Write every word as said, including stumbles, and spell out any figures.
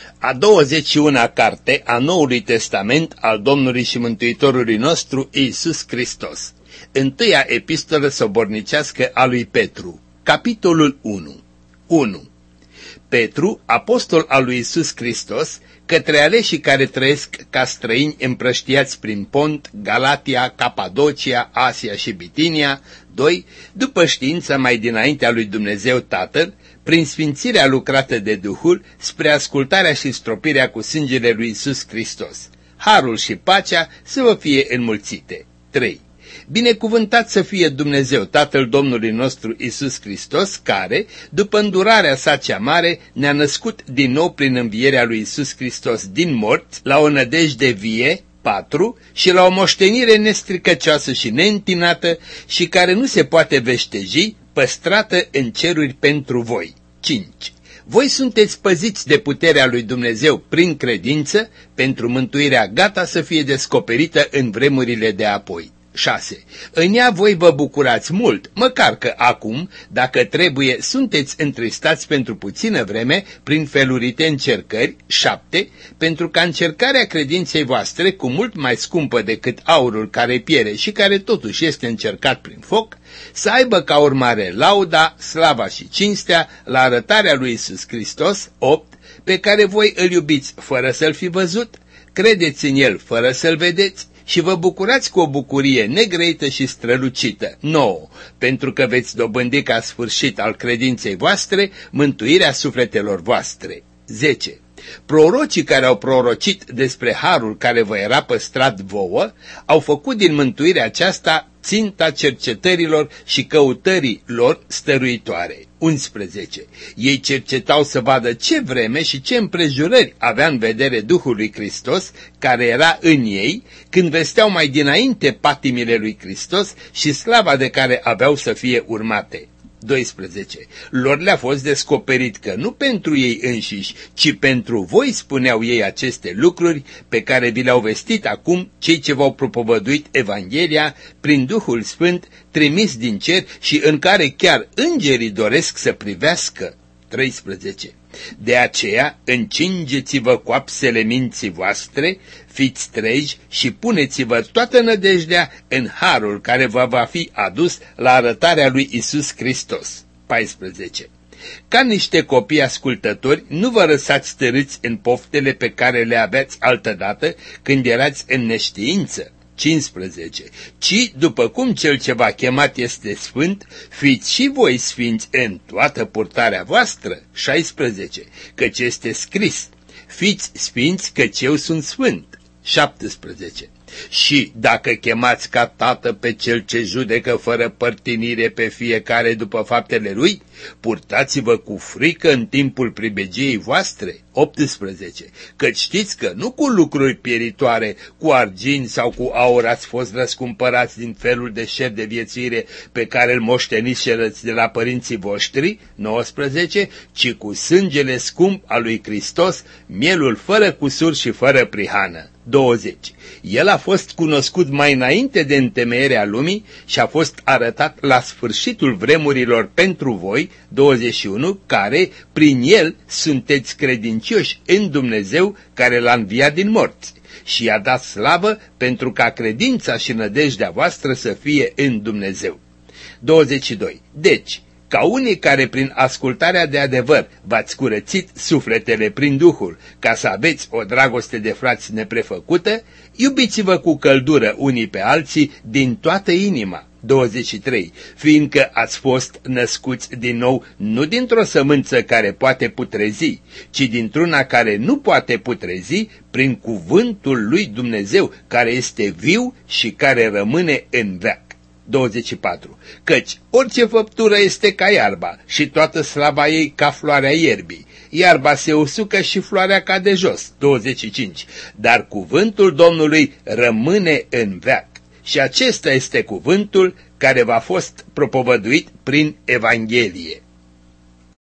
A douăzeci și una carte a Noului Testament al Domnului și Mântuitorului nostru Iisus Hristos. Întâia epistolă sobornicească a lui Petru, capitolul unu. unu. Petru, apostol al lui Iisus Hristos, către aleșii care trăiesc ca străini împrăștiați prin Pont, Galatia, Capadocia, Asia și Bitinia. doi. După știința mai dinaintea lui Dumnezeu Tatăl, prin sfințirea lucrată de Duhul, spre ascultarea și stropirea cu sângele lui Iisus Hristos. Harul și pacea să vă fie înmulțite. trei. Binecuvântat să fie Dumnezeu, Tatăl Domnului nostru Iisus Hristos, care, după îndurarea sa cea mare, ne-a născut din nou prin învierea lui Iisus Hristos din morți, la o nădejde vie, patru, și la o moștenire nestricăcioasă și neîntinată și care nu se poate veșteji, păstrată în ceruri pentru voi. cinci. Voi sunteți păziți de puterea lui Dumnezeu prin credință, pentru mântuirea gata să fie descoperită în vremurile de apoi. șase. În ea voi vă bucurați mult, măcar că acum, dacă trebuie, sunteți întristați pentru puțină vreme prin felurite încercări. șapte. Pentru ca încercarea credinței voastre, cu mult mai scumpă decât aurul care piere și care totuși este încercat prin foc, să aibă ca urmare lauda, slava și cinstea la arătarea lui Iisus Hristos. opt. Pe care voi îl iubiți fără să-l fi văzut, credeți în el fără să-l vedeți, și vă bucurați cu o bucurie negrăită și strălucită. nouă. Pentru că veți dobândi ca sfârșit al credinței voastre mântuirea sufletelor voastre. zece. Prorocii care au prorocit despre harul care vă era păstrat vouă, au făcut din mântuirea aceasta ținta cercetărilor și căutării lor stăruitoare. unsprezece. Ei cercetau să vadă ce vreme și ce împrejurări avea în vedere Duhul lui Hristos, care era în ei, când vesteau mai dinainte patimile lui Hristos și slava de care aveau să fie urmate. doisprezece. Lor le-a fost descoperit că nu pentru ei înșiși, ci pentru voi spuneau ei aceste lucruri pe care vi le-au vestit acum cei ce v-au propovăduit Evanghelia prin Duhul Sfânt trimis din cer și în care chiar îngerii doresc să privească. treisprezece. De aceea încingeți-vă coapsele minții voastre, fiți treji și puneți-vă toată nădejdea în harul care vă va fi adus la arătarea lui Iisus Hristos. paisprezece. Ca niște copii ascultători, nu vă lăsați târâți în poftele pe care le aveați altădată când erați în neștiință. cincisprezece. Ci, după cum cel ce v-a chemat este sfânt, fiți și voi sfinți în toată purtarea voastră. șaisprezece. Căci este scris, fiți sfinți căci eu sunt sfânt. șaptesprezece. Și dacă chemați ca tată pe cel ce judecă fără părtinire pe fiecare după faptele lui, purtați-vă cu frică în timpul pribegiei voastre. optsprezece. Căci știți că nu cu lucruri pieritoare, cu argint sau cu aur ați fost răscumpărați din felul de șer de viețuire pe care îl moșteniți și de la părinții voștri. nouăsprezece. Ci cu sângele scump al lui Hristos, mielul fără cusur și fără prihană. douăzeci. El a fost cunoscut mai înainte de întemeierea lumii și a fost arătat la sfârșitul vremurilor pentru voi. douăzeci și unu. Care, prin el, sunteți credincioși în Dumnezeu care l-a înviat din morți și i-a dat slavă pentru ca credința și nădejdea voastră să fie în Dumnezeu. douăzeci și doi. Deci, ca unii care prin ascultarea de adevăr v-ați curățit sufletele prin Duhul, ca să aveți o dragoste de frați neprefăcută, iubiți-vă cu căldură unii pe alții din toată inima. douăzeci și trei. Fiindcă ați fost născuți din nou nu dintr-o sămânță care poate putrezi, ci dintr-una care nu poate putrezi, prin cuvântul lui Dumnezeu, care este viu și care rămâne în veac. douăzeci și patru. Căci orice făptură este ca iarba și toată slava ei ca floarea ierbii. Iarba se usucă și floarea cade jos. douăzeci și cinci. Dar cuvântul Domnului rămâne în veac. Și acesta este cuvântul care v-a fost propovăduit prin Evanghelie.